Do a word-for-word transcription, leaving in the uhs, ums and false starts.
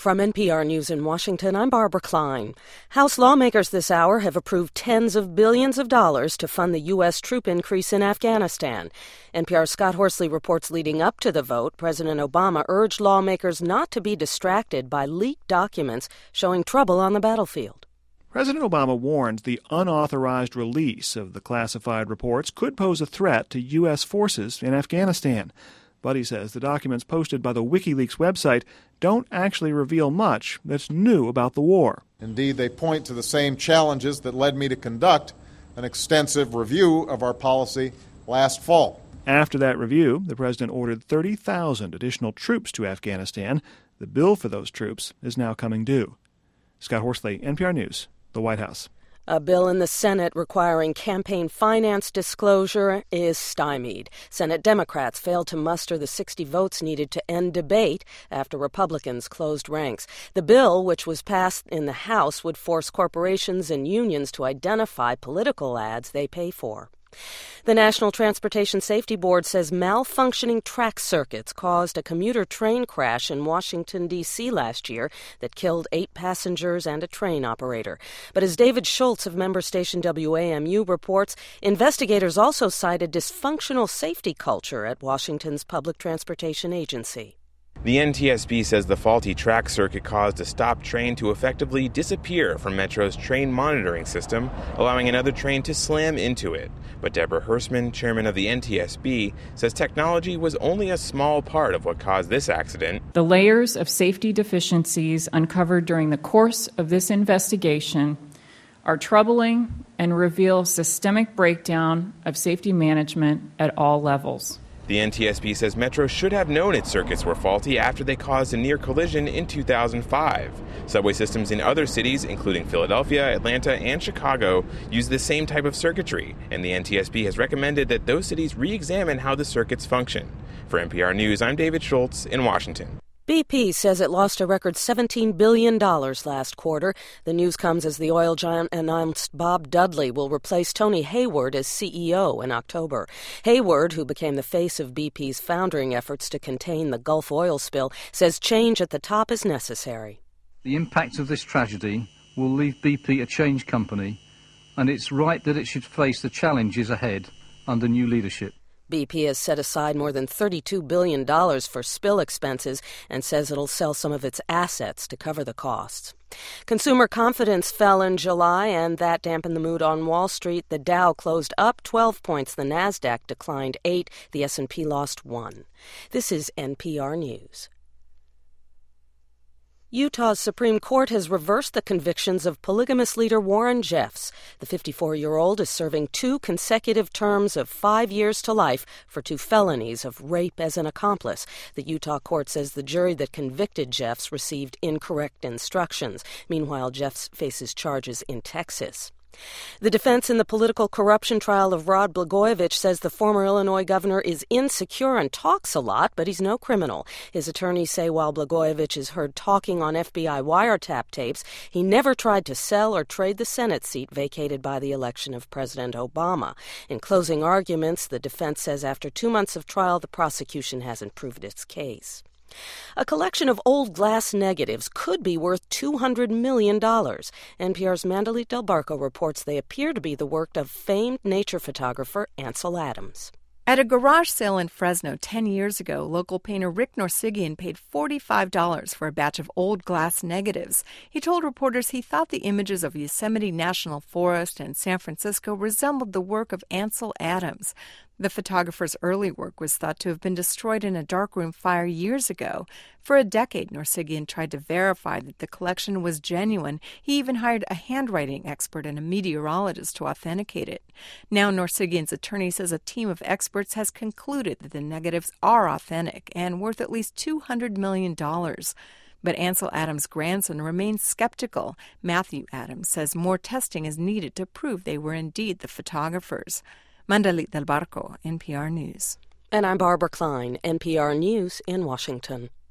From N P R News in Washington, I'm Barbara Klein. House lawmakers this hour have approved tens of billions of dollars to fund the U S troop increase in Afghanistan. N P R's Scott Horsley reports leading up to the vote, President Obama urged lawmakers not to be distracted by leaked documents showing trouble on the battlefield. President Obama warned the unauthorized release of the classified reports could pose a threat to U S forces in Afghanistan. But he says the documents posted by the WikiLeaks website don't actually reveal much that's new about the war. Indeed, they point to the same challenges that led me to conduct an extensive review of our policy last fall. After that review, the president ordered thirty thousand additional troops to Afghanistan. The bill for those troops is now coming due. Scott Horsley, N P R News, the White House. A bill in the Senate requiring campaign finance disclosure is stymied. Senate Democrats failed to muster the sixty votes needed to end debate after Republicans closed ranks. The bill, which was passed in the House, would force corporations and unions to identify political ads they pay for. The National Transportation Safety Board says malfunctioning track circuits caused a commuter train crash in Washington, D C last year that killed eight passengers and a train operator. But as David Schultz of member station W A M U reports, investigators also cited dysfunctional safety culture at Washington's public transportation agency. The N T S B says the faulty track circuit caused a stopped train to effectively disappear from Metro's train monitoring system, allowing another train to slam into it. But Deborah Hersman, chairman of the N T S B, says technology was only a small part of what caused this accident. The layers of safety deficiencies uncovered during the course of this investigation are troubling and reveal systemic breakdown of safety management at all levels. The N T S B says Metro should have known its circuits were faulty after they caused a near collision in two thousand five. Subway systems in other cities, including Philadelphia, Atlanta, and Chicago, use the same type of circuitry, and the N T S B has recommended that those cities re-examine how the circuits function. For N P R News, I'm David Schultz in Washington. B P says it lost a record seventeen billion dollars last quarter. The news comes as the oil giant announced Bob Dudley will replace Tony Hayward as C E O in October. Hayward, who became the face of B P's foundering efforts to contain the Gulf oil spill, says change at the top is necessary. The impact of this tragedy will leave B P a changed company, and it's right that it should face the challenges ahead under new leadership. B P has set aside more than thirty-two billion dollars for spill expenses and says it'll sell some of its assets to cover the costs. Consumer confidence fell in July, and that dampened the mood on Wall Street. The Dow closed up twelve points. The Nasdaq declined eight. The S and P lost one. This is N P R News. Utah's Supreme Court has reversed the convictions of polygamous leader Warren Jeffs. The fifty-four-year-old is serving two consecutive terms of five years to life for two felonies of rape as an accomplice. The Utah court says the jury that convicted Jeffs received incorrect instructions. Meanwhile, Jeffs faces charges in Texas. The defense in the political corruption trial of Rod Blagojevich says the former Illinois governor is insecure and talks a lot, but he's no criminal. His attorneys say while Blagojevich is heard talking on F B I wiretap tapes, he never tried to sell or trade the Senate seat vacated by the election of President Obama. In closing arguments, the defense says after two months of trial, the prosecution hasn't proved its case. A collection of old glass negatives could be worth two hundred million dollars. N P R's Mandalit Del Barco reports they appear to be the work of famed nature photographer Ansel Adams. At a garage sale in Fresno ten years ago, local painter Rick Norsigian paid forty-five dollars for a batch of old glass negatives. He told reporters he thought the images of Yosemite National Forest and San Francisco resembled the work of Ansel Adams. The photographer's early work was thought to have been destroyed in a darkroom fire years ago. For a decade, Norsigian tried to verify that the collection was genuine. He even hired a handwriting expert and a meteorologist to authenticate it. Now, Norsigian's attorney says a team of experts has concluded that the negatives are authentic and worth at least two hundred million dollars. But Ansel Adams' grandson remains skeptical. Matthew Adams says more testing is needed to prove they were indeed the photographers. Mandalit Del Barco, N P R News. And I'm Barbara Klein, N P R News in Washington.